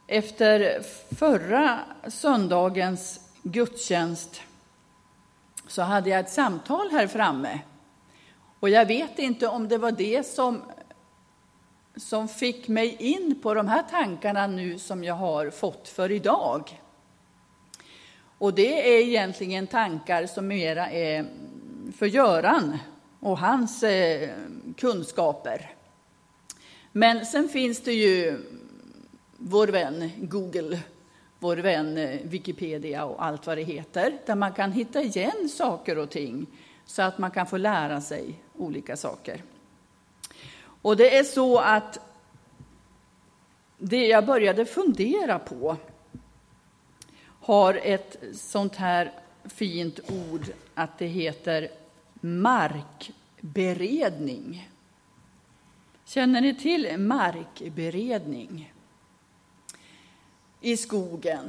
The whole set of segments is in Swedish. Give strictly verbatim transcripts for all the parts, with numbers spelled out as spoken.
Efter förra söndagens gudstjänst så hade jag ett samtal här framme. Och jag vet inte om det var det som, som fick mig in på de här tankarna nu som jag har fått för idag. Och det är egentligen tankar som mera är för Göran och hans eh, kunskaper. Men sen finns det ju vår vän Google, vår vän Wikipedia och allt vad det heter. Där man kan hitta igen saker och ting så att man kan få lära sig olika saker. Och det är så att det jag började fundera på har ett sånt här fint ord att det heter markberedning. Känner ni till markberedning? I skogen.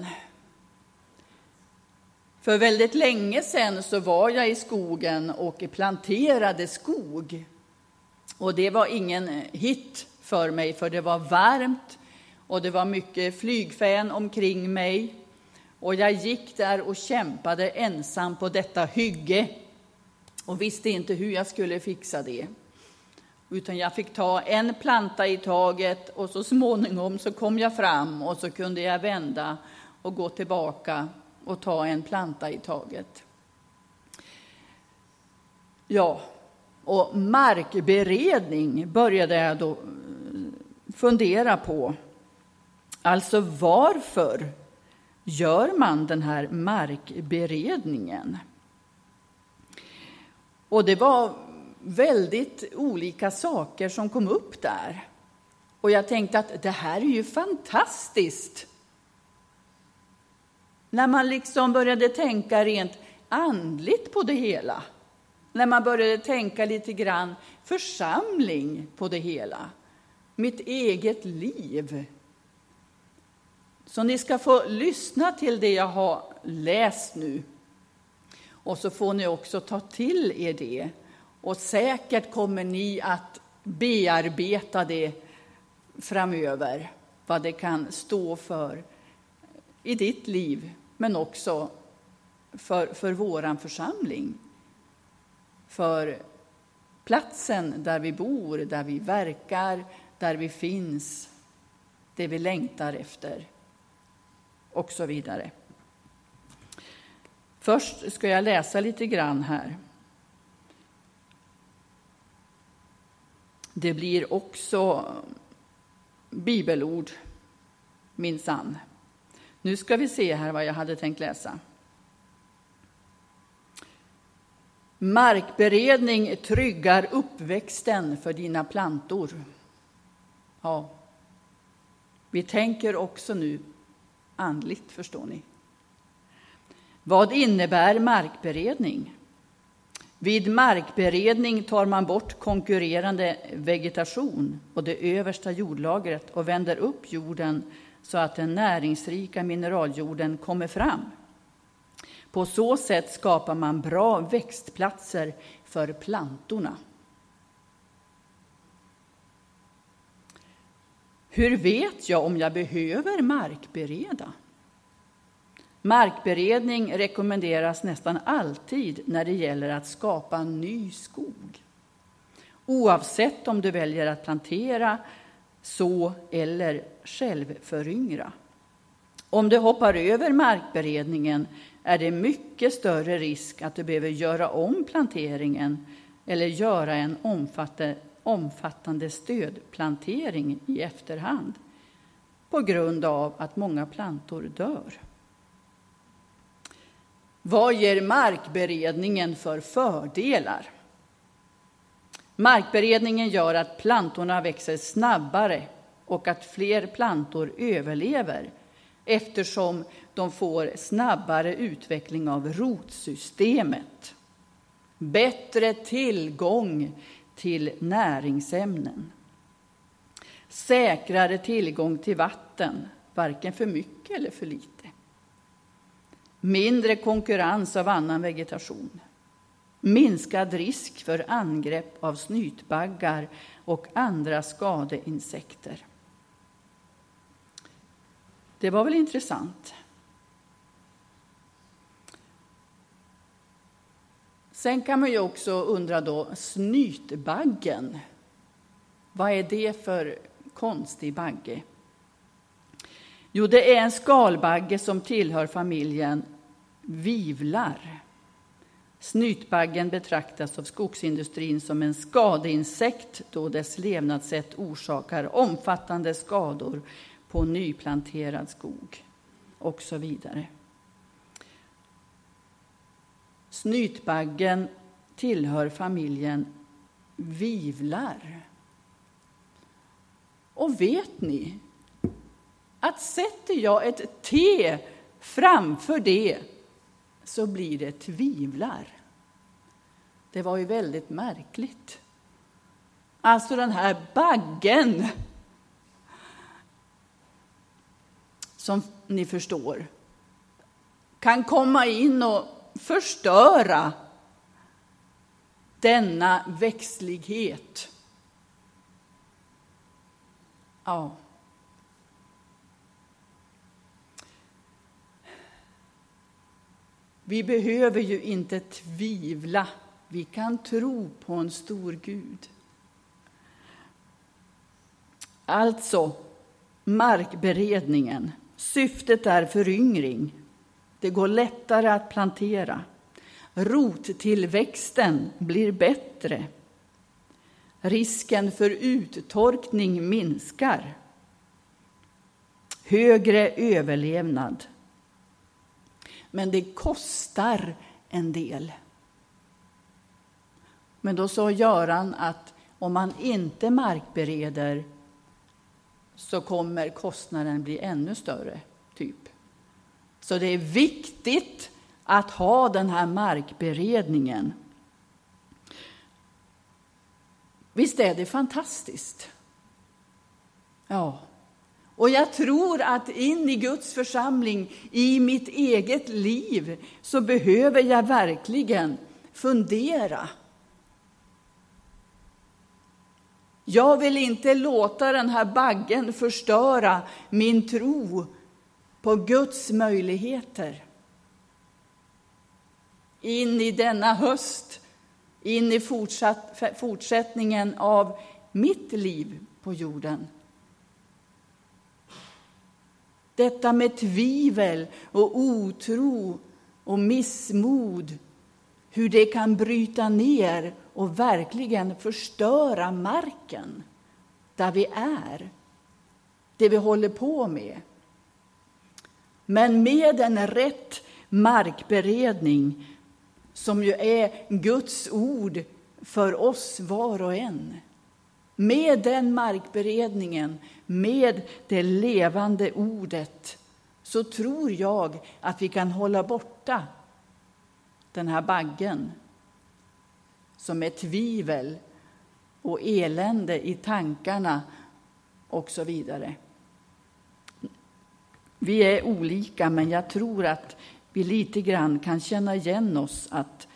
För väldigt länge sedan så var jag i skogen och planterade skog. Och det var ingen hit för mig, för det var varmt och det var mycket flygfän omkring mig. Och jag gick där och kämpade ensam på detta hygge och visste inte hur jag skulle fixa det. Utan jag fick ta en planta i taget och så småningom så kom jag fram och så kunde jag vända och gå tillbaka och ta en planta i taget. Ja, och markberedning började jag då fundera på. Alltså varför gör man den här markberedningen? Och det var väldigt olika saker som kom upp där. Och jag tänkte att det här är ju fantastiskt. När man liksom började tänka rent andligt på det hela. När man började tänka lite grann församling på det hela. Mitt eget liv. Så ni ska få lyssna till det jag har läst nu. Och så får ni också ta till er det. Och säkert kommer ni att bearbeta det framöver. Vad det kan stå för i ditt liv. Men också för, för våran församling. För platsen där vi bor, där vi verkar, där vi finns. Det vi längtar efter. Och så vidare. Först ska jag läsa lite grann här. Det blir också bibelord, minsann. Nu ska vi se här vad jag hade tänkt läsa. Markberedning tryggar uppväxten för dina plantor. Ja, vi tänker också nu andligt, förstår ni. Vad innebär markberedning? Vid markberedning tar man bort konkurrerande vegetation och det översta jordlagret och vänder upp jorden så att den näringsrika mineraljorden kommer fram. På så sätt skapar man bra växtplatser för plantorna. Hur vet jag om jag behöver markbereda? Markberedning rekommenderas nästan alltid när det gäller att skapa ny skog. Oavsett om du väljer att plantera, så eller självföryngra. Om du hoppar över markberedningen är det mycket större risk att du behöver göra om planteringen eller göra en omfattande stödplantering i efterhand på grund av att många plantor dör. Vad ger markberedningen för fördelar? Markberedningen gör att plantorna växer snabbare och att fler plantor överlever eftersom de får snabbare utveckling av rotsystemet. Bättre tillgång till näringsämnen. Säkrare tillgång till vatten, varken för mycket eller för lite. Mindre konkurrens av annan vegetation. Minskad risk för angrepp av snytbaggar och andra skadeinsekter. Det var väl intressant. Sen kan man ju också undra då, snytbaggen. Vad är det för konstig bagge? Jo, det är en skalbagge som tillhör familjen vivlar. Snytbaggen betraktas av skogsindustrin som en skadeinsekt då dess levnadssätt orsakar omfattande skador på nyplanterad skog och så vidare. Snytbaggen tillhör familjen vivlar. Och vet ni att sätter jag ett T framför det så blir det tvivlar. Det var ju väldigt märkligt. Alltså den här baggen, som ni förstår, kan komma in och förstöra denna växtlighet. Ja. Vi behöver ju inte tvivla. Vi kan tro på en stor Gud. Alltså, markberedningen. Syftet är föryngring. Det går lättare att plantera. Rottillväxten blir bättre. Risken för uttorkning minskar. Högre överlevnad. Men det kostar en del. Men då sa Göran att om man inte markbereder så kommer kostnaden bli ännu större, typ. Så det är viktigt att ha den här markberedningen. Visst är det fantastiskt? Ja. Och jag tror att in i Guds församling, i mitt eget liv, så behöver jag verkligen fundera. Jag vill inte låta den här baggen förstöra min tro på Guds möjligheter. In i denna höst, in i fortsatt, fortsättningen av mitt liv på jorden. Detta med tvivel och otro och missmod, hur det kan bryta ner och verkligen förstöra marken där vi är, det vi håller på med. Men med en rätt markberedning, som ju är Guds ord för oss var och en, med den markberedningen, med det levande ordet, så tror jag att vi kan hålla borta den här baggen som är tvivel och elände i tankarna och så vidare. Vi är olika, men jag tror att vi lite grann kan känna igen oss, att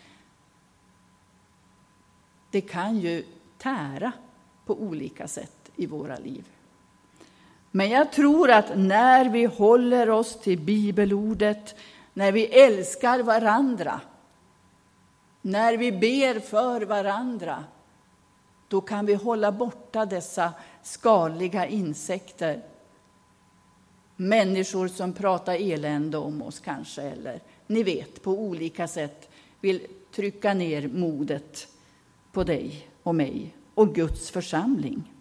det kan ju tära på olika sätt i våra liv. Men jag tror att när vi håller oss till bibelordet, när vi älskar varandra, när vi ber för varandra, då kan vi hålla borta dessa skadliga insekter. Människor som pratar elände om oss kanske, eller ni vet, på olika sätt vill trycka ner modet på dig och mig och Guds församling.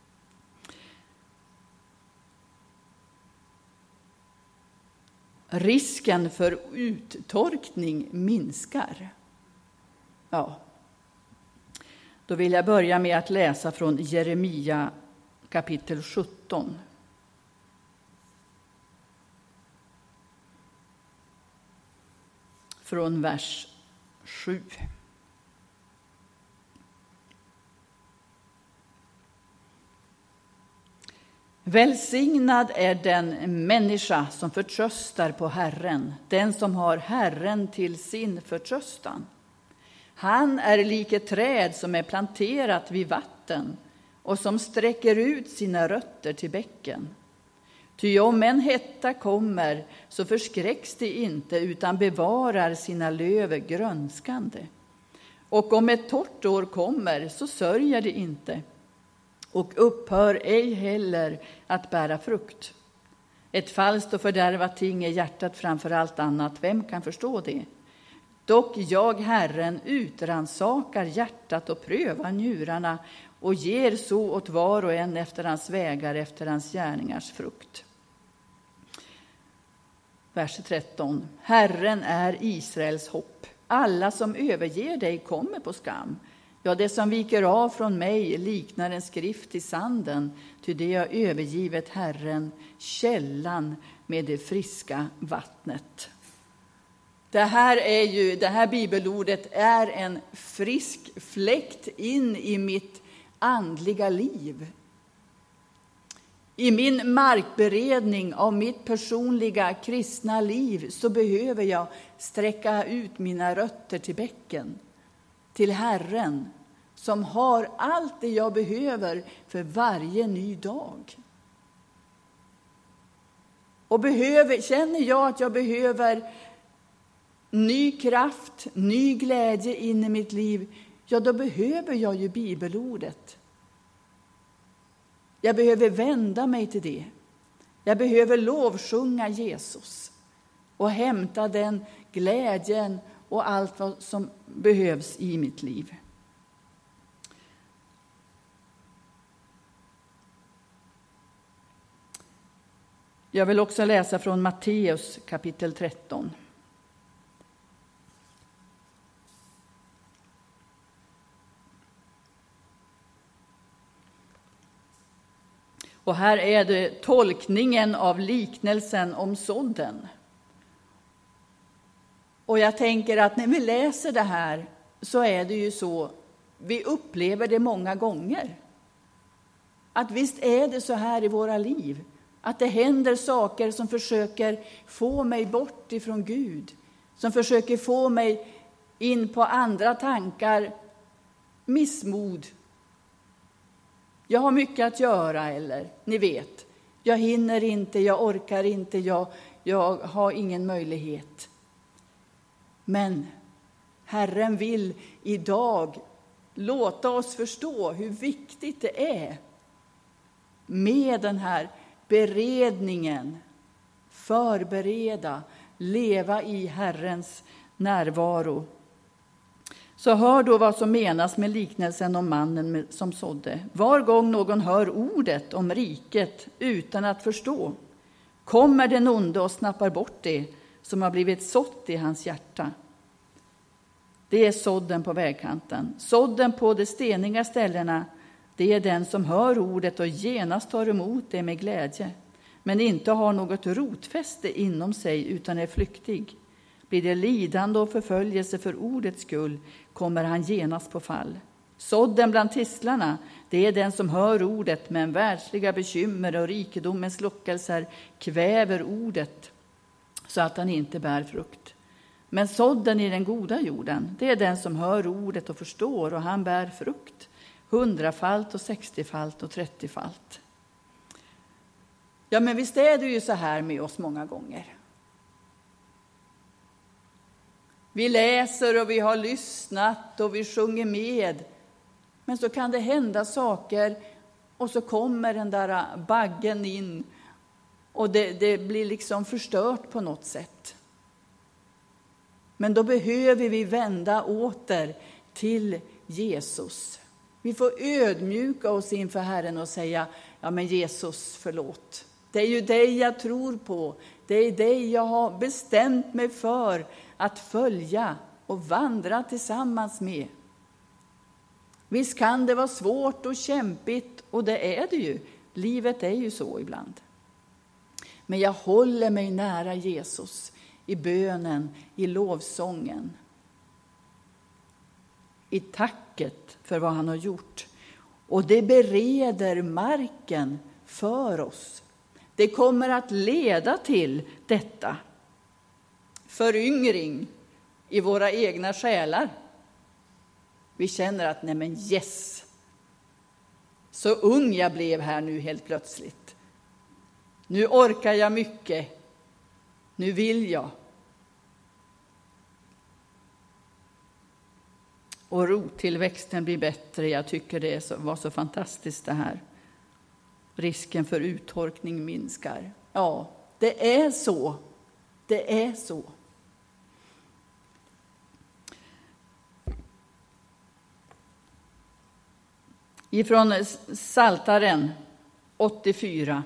Risken för uttorkning minskar. Ja. Då vill jag börja med att läsa från Jeremia kapitel sjutton. Från vers sju. Välsignad är den människa som förtröstar på Herren, den som har Herren till sin förtröstan. Han är lik ett träd som är planterat vid vatten och som sträcker ut sina rötter till bäcken. Ty om en hetta kommer så förskräcks det inte utan bevarar sina löv grönskande. Och om ett torrt år kommer så sörjer det inte och upphör ej heller att bära frukt. Ett falskt och fördärvat ting är hjärtat framför allt annat. Vem kan förstå det? Dock jag, Herren, utransakar hjärtat och prövar njurarna och ger så åt var och en efter hans vägar, efter hans gärningars frukt. Vers tretton. Herren är Israels hopp. Alla som överger dig kommer på skam. Ja, det som viker av från mig liknar en skrift i sanden, ty det har övergivet Herren, källan med det friska vattnet. Det här, är ju, det här bibelordet är en frisk fläkt in i mitt andliga liv. I min markberedning av mitt personliga kristna liv så behöver jag sträcka ut mina rötter till bäcken, till Herren som har allt det jag behöver för varje ny dag. Och behöver, känner jag att jag behöver ny kraft, ny glädje in i mitt liv, ja då behöver jag ju bibelordet. Jag behöver vända mig till det. Jag behöver lovsjunga Jesus och hämta den glädjen och allt vad som behövs i mitt liv. Jag vill också läsa från Matteus kapitel tretton. Och här är det tolkningen av liknelsen om sådden. Och jag tänker att när vi läser det här så är det ju så, vi upplever det många gånger. Att visst är det så här i våra liv. Att det händer saker som försöker få mig bort ifrån Gud. Som försöker få mig in på andra tankar, missmod. Jag har mycket att göra, eller ni vet, jag hinner inte, jag orkar inte, jag, jag har ingen möjlighet. Men Herren vill idag låta oss förstå hur viktigt det är med den här beredningen, förbereda, leva i Herrens närvaro. Så hör då vad som menas med liknelsen om mannen som sådde. Var gång någon hör ordet om riket utan att förstå, kommer den onde och snappar bort det som har blivit sått i hans hjärta. Det är sådden på vägkanten. Sådden på de steniga ställena, det är den som hör ordet och genast tar emot det med glädje, men inte har något rotfäste inom sig utan är flyktig. Blir det lidande och förföljelse för ordets skull kommer han genast på fall. Sådden bland tistlarna, det är den som hör ordet, men världsliga bekymmer och rikedomens lockelser kväver ordet så att han inte bär frukt. Men sådden i den goda jorden, det är den som hör ordet och förstår, och han bär frukt, hundrafalt och sextiofalt och trettiofalt. Ja, men visst är det ju så här med oss många gånger. Vi läser och vi har lyssnat och vi sjunger med. Men så kan det hända saker och så kommer den där baggen in och det, det blir liksom förstört på något sätt. Men då behöver vi vända åter till Jesus. Vi får ödmjuka oss inför Herren och säga, ja men Jesus, förlåt. Det är ju dig jag tror på. Det är dig jag har bestämt mig för att följa och vandra tillsammans med. Visst kan det vara svårt och kämpigt, och det är det ju. Livet är ju så ibland. Men jag håller mig nära Jesus i bönen, i lovsången. I tacket för vad han har gjort. Och det bereder marken för oss. Det kommer att leda till detta. Föryngring i våra egna själar. Vi känner att nej men yes. Så ung jag blev här nu helt plötsligt. Nu orkar jag mycket. Nu vill jag. Och rottillväxten blir bättre. Jag tycker det var så fantastiskt det här. Risken för uttorkning minskar. Ja, det är så. Det är så. Ifrån Psaltaren åttiofyra.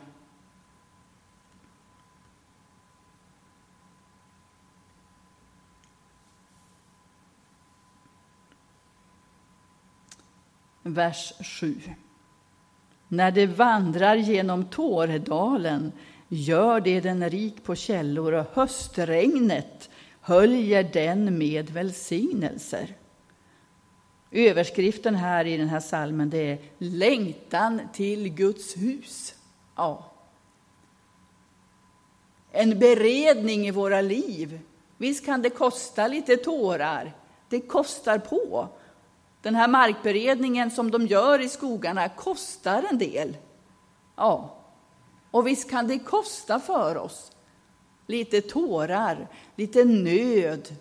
Vers sju. När det vandrar genom Tårdalen gör det den rik på källor, och höstregnet höljer den med välsignelser. Överskriften här i den här salmen, det är längtan till Guds hus. Ja. En beredning i våra liv. Visst kan det kosta lite tårar. Det kostar på. Den här markberedningen som de gör i skogarna kostar en del. Ja. Och visst kan det kosta för oss. Lite tårar, lite nöd,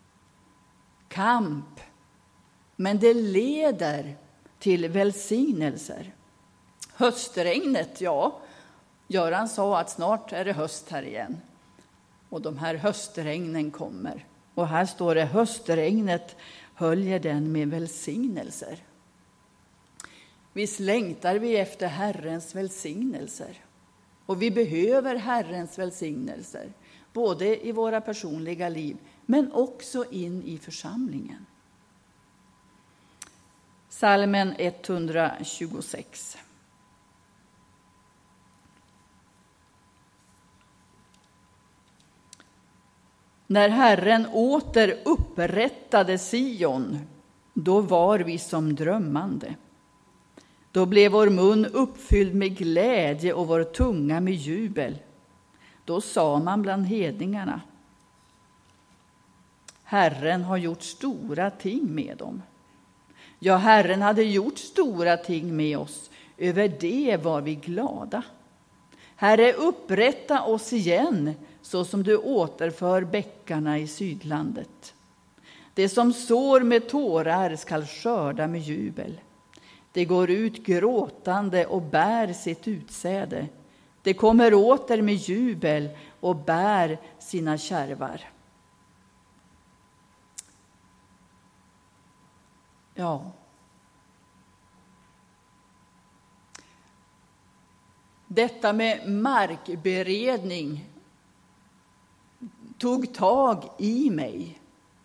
kamp. Men det leder till välsignelser. Höstregnet, ja. Göran sa att snart är det höst här igen. Och de här höstregnen kommer. Och här står det, höstregnet höljer den med välsignelser. Visst längtar vi efter Herrens välsignelser. Och vi behöver Herrens välsignelser. Både i våra personliga liv, men också in i församlingen. Psalmen etthundratjugosex. När Herren åter upprättade Sion, då var vi som drömmande. Då blev vår mun uppfylld med glädje och vår tunga med jubel. Då sa man bland hedningarna: Herren har gjort stora ting med dem. Ja, Herren hade gjort stora ting med oss. Över det var vi glada. Herre, upprätta oss igen, så som du återför bäckarna i sydlandet. Det som sår med tårar skall skörda med jubel. Det går ut gråtande och bär sitt utsäde. Det kommer åter med jubel och bär sina kärvar. Ja. Detta med markberedning tog tag i mig.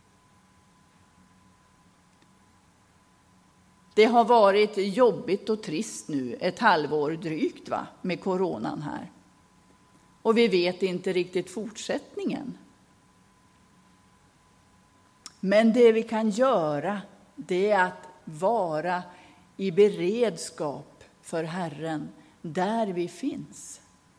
Det har varit jobbigt och trist nu, ett halvår drygt va, med coronan här. Och vi vet inte riktigt fortsättningen. Men det vi kan göra, det är att vara i beredskap för Herren där vi finns.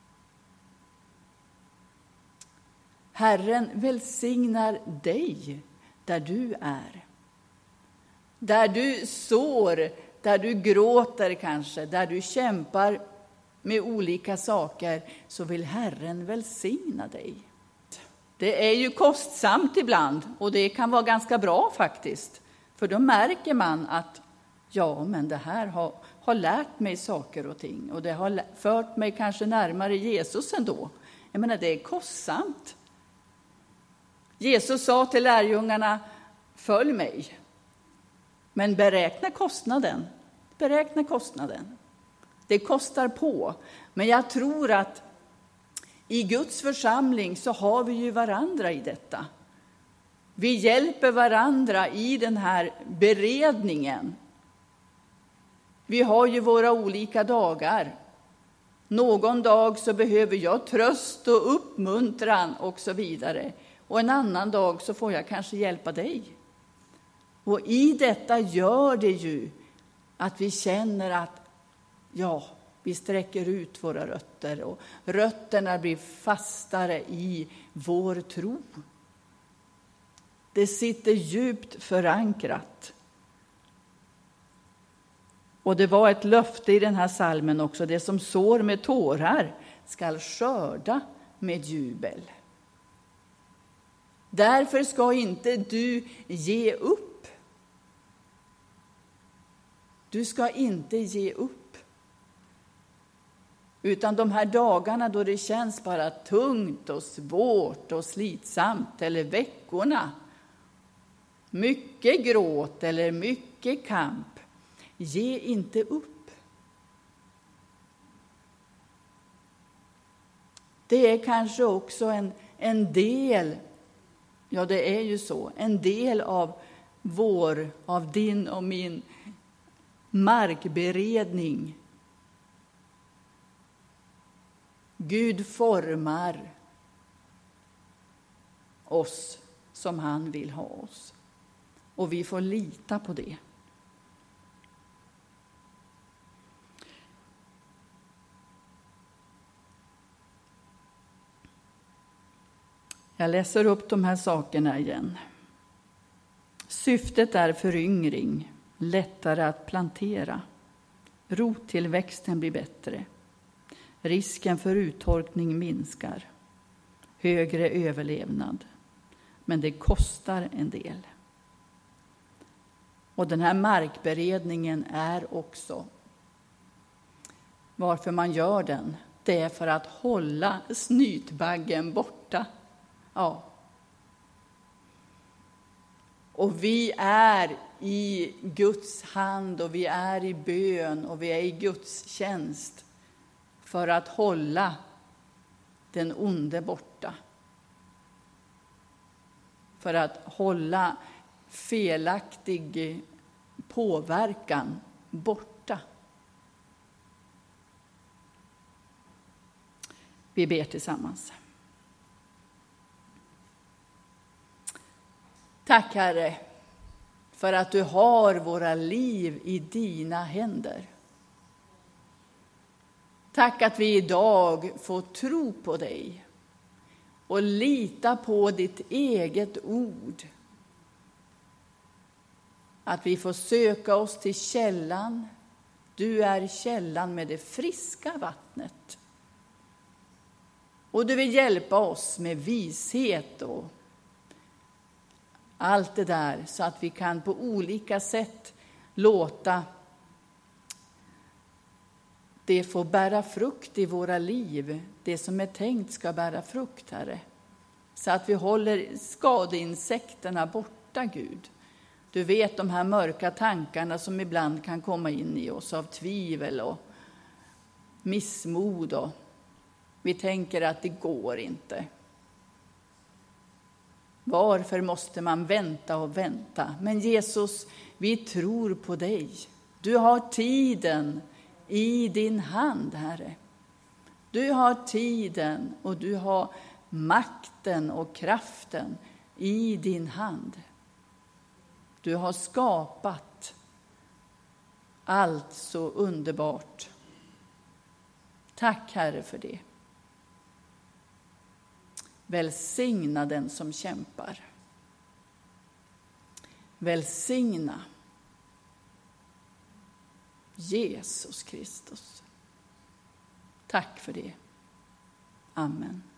Herren välsignar dig där du är. Där du sår, där du gråter kanske, där du kämpar med olika saker, så vill Herren välsigna dig. Det är ju kostsamt ibland, och det kan vara ganska bra faktiskt. För då märker man att ja, men det här har, har lärt mig saker och ting. Och det har fört mig kanske närmare Jesus ändå. Jag menar, det är kostsamt. Jesus sa till lärjungarna: följ mig. Men beräkna kostnaden. Beräkna kostnaden. Det kostar på. Men jag tror att i Guds församling så har vi ju varandra i detta. Vi hjälper varandra i den här beredningen. Vi har ju våra olika dagar. Någon dag så behöver jag tröst och uppmuntran och så vidare. Och en annan dag så får jag kanske hjälpa dig. Och i detta gör det ju att vi känner att ja, vi sträcker ut våra rötter. Och rötterna blir fastare i vår tro. Det sitter djupt förankrat. Och det var ett löfte i den här salmen också. Det som sår med tårar skall skörda med jubel. Därför ska inte du ge upp. Du ska inte ge upp. Utan de här dagarna då det känns bara tungt och svårt och slitsamt, eller veckorna, mycket gråt eller mycket kamp, ge inte upp. Det är kanske också en, en del, ja det är ju så, en del av vår, av din och min markberedning. Gud formar oss som han vill ha oss. Och vi får lita på det. Jag läser upp de här sakerna igen. Syftet är föryngring, lättare att plantera. Rottillväxten blir bättre. Risken för uttorkning minskar. Högre överlevnad. Men det kostar en del. Och den här markberedningen är också, varför man gör den, det är för att hålla snytbaggen borta. Ja. Och vi är i Guds hand och vi är i bön och vi är i Guds tjänst för att hålla den onde borta. För att hålla felaktig påverkan borta. Vi ber tillsammans. Tack Herre för att du har våra liv i dina händer. Tack att vi idag får tro på dig och lita på ditt eget ord. Att vi får söka oss till källan. Du är källan med det friska vattnet. Och du vill hjälpa oss med vishet och allt det där, så att vi kan på olika sätt låta det få bära frukt i våra liv. Det som är tänkt ska bära frukt, Herre. Så att vi håller skadeinsekterna borta, Gud. Du vet de här mörka tankarna som ibland kan komma in i oss av tvivel och missmod. Och vi tänker att det går inte. Varför måste man vänta och vänta? Men Jesus, vi tror på dig. Du har tiden i din hand, Herre. Du har tiden och du har makten och kraften i din hand. Du har skapat allt så underbart. Tack, Herre, för det. Välsigna den som kämpar. Välsigna Jesus Kristus. Tack för det. Amen.